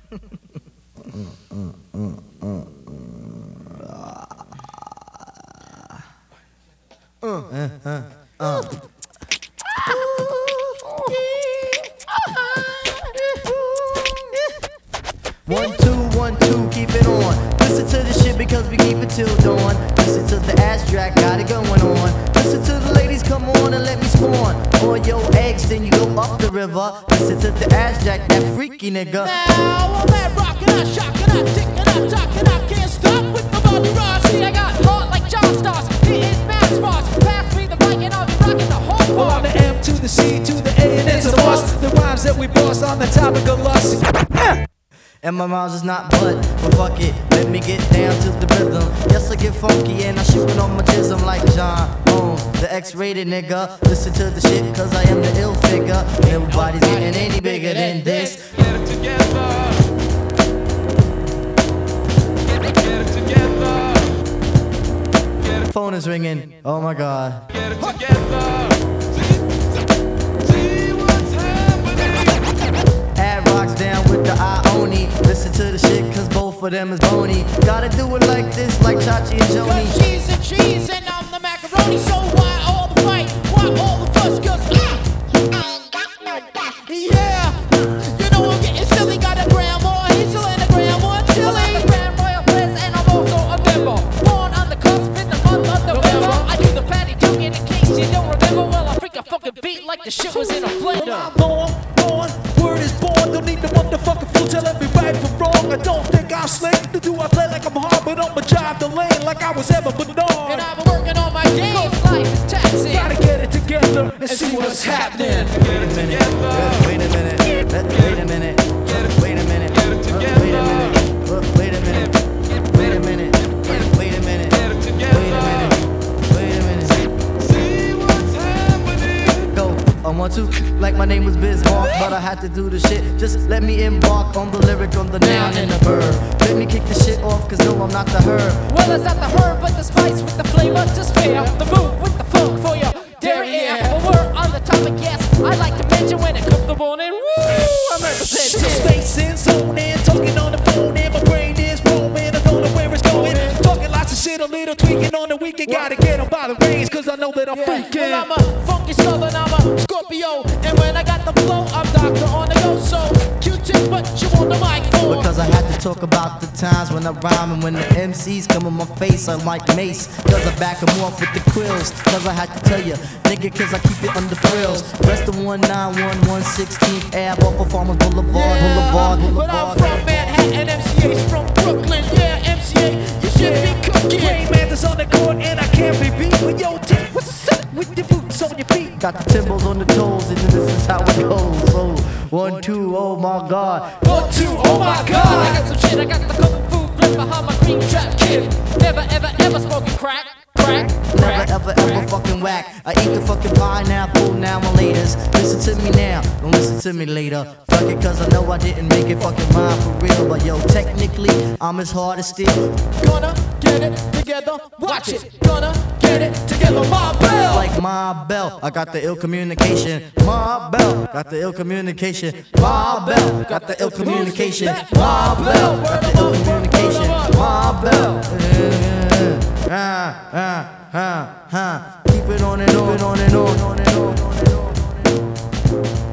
One, two, keep it on. Listen to this shit because we keep it till dawn. Listen to the ass track, got it going on. Listen to the ladies, come on and let me spawn. All your eggs, then you go up the river. Listen to the ass jack, that freaky nigga. Now all that rockin', I shockin', I tickin', I talkin', I can't stop with the Bobby Ross. See, I got heart like John Stars, hitting match bars. Pass me the mic and I'll be rockin' the whole Well, bar. on the M to the C to the A and it's a bust. The rhymes that we boss on the topic of lust. And my rhymes is not but fuck it, let me get down to the rhythm. Yes, I get funky and I shootin' on my jism like John Holmes, the X-rated nigga. Listen to the shit cause I am the ill figure. Nobody's getting any bigger than this. Get it together. Get it together. Get it, Phone is ringing, oh my god. get it together. See what's happening. Add rocks down with the Ioni. Listen to the shit cause both of them is bony. Gotta do it like this, like Chachi and Joni. Cause she's and cheese and I'm the macaroni. So why all the fight? Why all the fuss? Cause yeah, you know I'm getting silly. Got a grandma, he's still in a grandma chili. I'm a Grand Royal Prince and I'm also a member. Born on the cusp in the month of November. I do the patty duke in case you don't remember. Well, I freak a fucking beat like the shit was in a blender. I'm on, word is born. Don't need the motherfucking fool telling me right from wrong. I don't think I'm slick. Do I play like I'm hard, but I'ma drive the lane like I was ever Bernard. And I've been working on my game. Cause life is taxing. Gotta get it together and see what's happening. Get it together. Wait a minute, wait a minute, wait a minute, Get it together. wait a minute, wait a minute, wait a minute, wait a minute, Get it together. wait a minute, wait a minute. See what's happening. Go, I want to, like my name was Bismarck, but I had to do the shit. Just let me embark on the lyric, on the noun and the verb. Let me kick the shit off, cause no, I'm not the herb. Well, it's not the herb, but the spice with the flavor to spare. The move with the funk for your dairy air. Well, we're on the topic, yes. I like to mention when it comes to morning. Woo! I'm representing. Space in, zoning, talking on the phone, and my brain is roaming. I don't know where it's going. Talking lots of shit, a little tweaking on the weekend. Gotta get on by the reins, cause I know that I'm freaking. Well, I'm a funky southern, I'm a Scorpio. And when I got the flow, I'm doctor on the go. So, Q-tip, what you want the mic for? Because I had to talk about the times when I rhyme and when the MCs come in my face, I'm like Mace. Cause I back them off with the quills. Cause I had to tell you, nigga, cause I keep it under frills. Rest of 191 16th Ave off of Farmers Boulevard, But I'm from Manhattan, MCA's from Brooklyn. Yeah, MCA, you should be cooking. Rain man is on the court and I can't be beat. But yo, Tip, what's up with the boots on your feet? Got the timbals on the toes, and this is how it goes. So, 1, 2, oh my god. 1, 2, oh my god. I got some shit, I got the kung fu grip behind my cream trap kid. Never, ever, ever smoking crack. Never ever ever fucking whack. I eat the fucking pineapple now and laters. Listen to me now, don't listen to me later. Fuck it, cause I know I didn't make it fucking mine for real. But yo, technically, I'm as hard as steel. Gonna get it together, watch it. Gonna get it together, my bell. Like my bell, I got the ill communication. My bell, got the ill communication. My bell, got the ill communication. My bell, got the ill communication. My bell. Keep it on and on and on and on and on and on.